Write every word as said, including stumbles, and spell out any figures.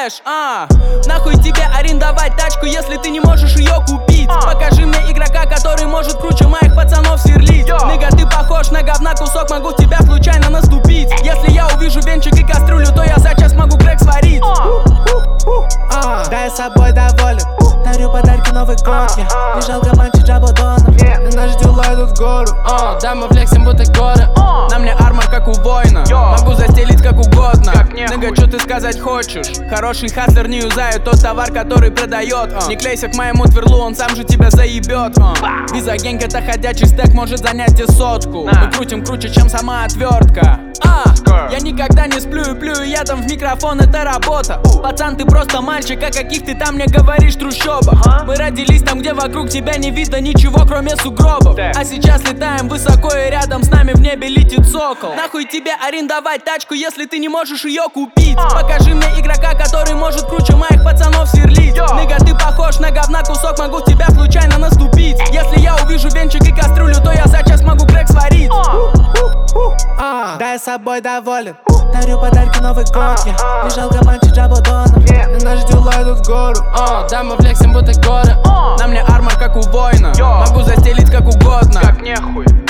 кэш, а нахуй тебе арендовать тачку, если ты не можешь ее купить? Покажи мне игрока, который может круче моих пацанов сверлить. Ныга, ты похож на говна кусок, могу в тебя случайно наступить. Если я увижу венчик и кастрюлю, то я за час могу крэк сварить. Да, я собой доволен, дарю подарки Новый год. Не жалко манчить Джабодона, не наши дела идут в гору. Да, мы флексим будто горы. На мне армор как у воина, могу застелить как угодно. Ныга, что ты сказать хочешь? Хороший хаслер не юзает тот товар, который продает. Не клейся к моему тверлу, он сам же тебя заебет. Визагенг это ходячий стек, может занять тебе сотку. Мы крутим круче, чем сама отвертка. А, я никогда не сплю и плюю ядом в микрофон, это работа. Пацан, ты просто мальчик, а каких ты там мне говоришь трущобах? Мы родились там, где вокруг тебя не видно ничего, кроме сугробов. А сейчас летаем высоко и рядом с нами в небе летит сокол. Нахуй тебе арендовать тачку, если ты не можешь ее купить? Покажи мне игрока, который может круче моих пацанов сверлить. Ныга, ты похож на говна кусок, могу в тебя случайно наступить. Если я увижу венчик и кастрюлю, то я за час могу крэк сварить. Да, я собой доволен, дарю подарки Новый год. Не жалко манчить Джабодона, не наши дела идут в гору. Да, мы флексим будто горы. На мне армор как у воина, могу застелить как угодно. Как нехуй.